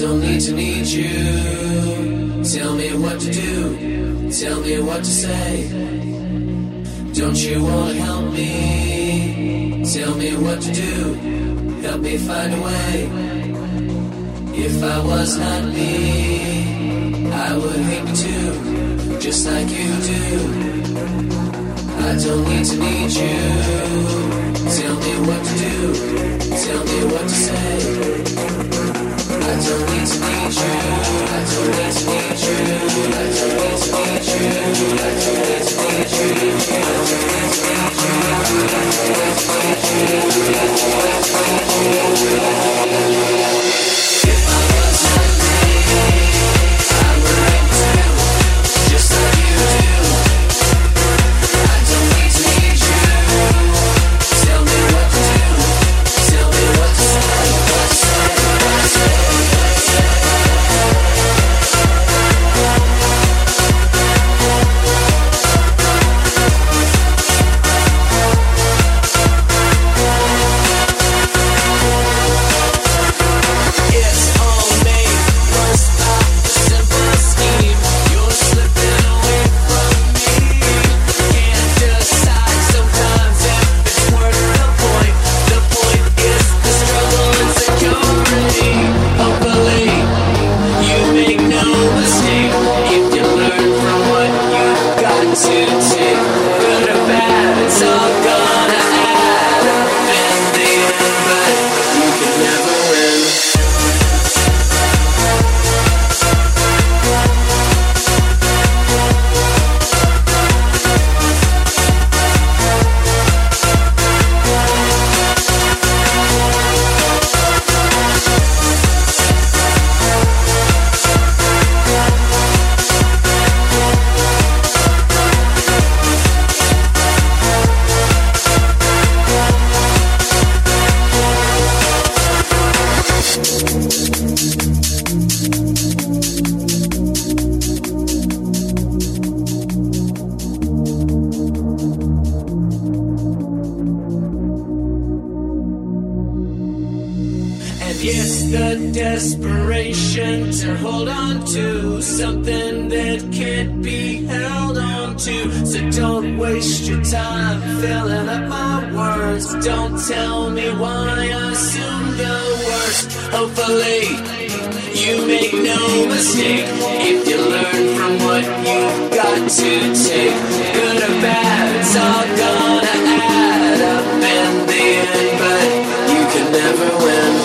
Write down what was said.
don't need you. Tell me what to do, tell me what to say. Don't you wanna help me? Tell me what to do, help me find a way. If I was not me, I would hate me too, just like you do. I don't need you. Tell me what to do, tell me what to say. I don't need you. I don't need you. I don't need you. I don't need you. I don't need you. If I was not me, I would hate too, just like you do. I don't need you. Tell me what to do. Tell me what to say. What to say. What to say. It's the desperation to hold on to something that can't be held on to. So don't waste your time filling up my words. Don't tell me why I assume the worst. Hopefully you make no mistake if you learn from what you've got to take. Good or bad, it's all gonna add up in the end, but you can never win.